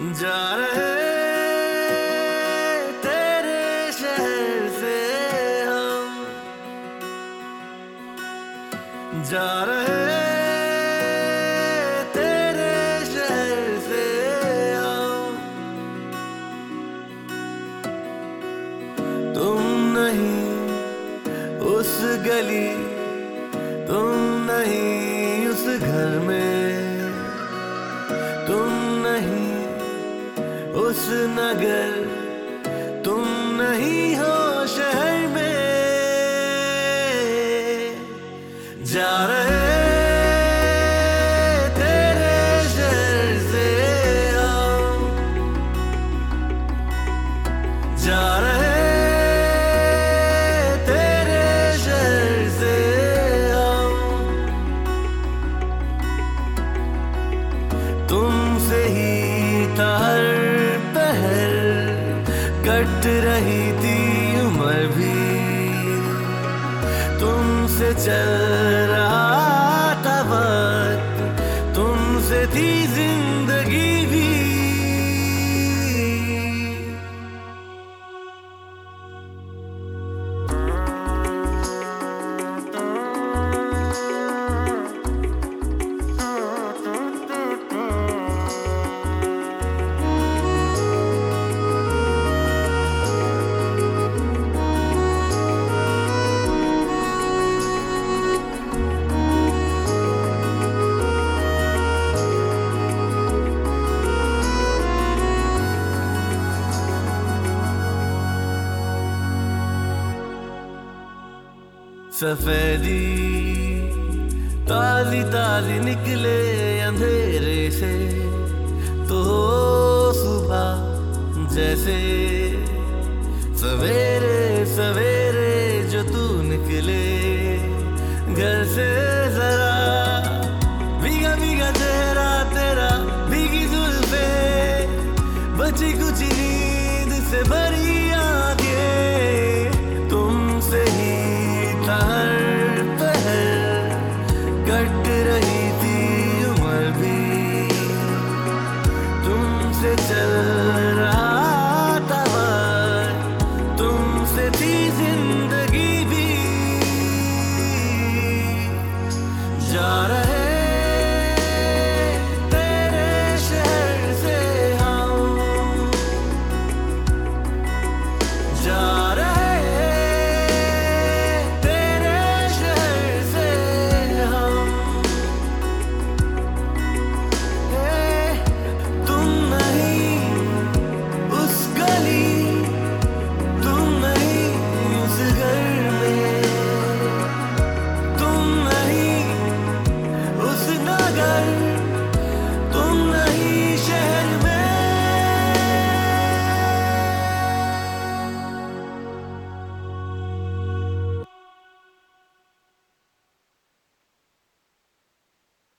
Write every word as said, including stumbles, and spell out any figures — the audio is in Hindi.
जा रहे तेरे शहर से हम, जा रहे तेरे शहर से हम। तुम नहीं उस गली, तुम नहीं उस घर में, तुम नहीं उस नगर, तुम नहीं हो शहर में। जा रहे तेरे शहर से हम, जा रहे तेरे शहर से हम। तुमसे ही था हर पहर, कट रही थी उम्र भी, तुमसे चल रहा था वक्त, तुमसे थी जिंदगी भी। सफेदी ताजी ताजी निकले अंधेरे से, तो सुबह जैसे सवेरे सवेरे जो तू निकले घर से, जरा भीगा भीगा चेहरा तेरा, भीगी जुल्फे, बची कुछ नींद से भरी आंखें। तुमसे ही हर पहर, कट रही थी उम्र भी, तुमसे चल रहा था वक्त, तुमसे थी जिंदगी भी। जा रहे तेरे शहर से हम, जा रहे नगर।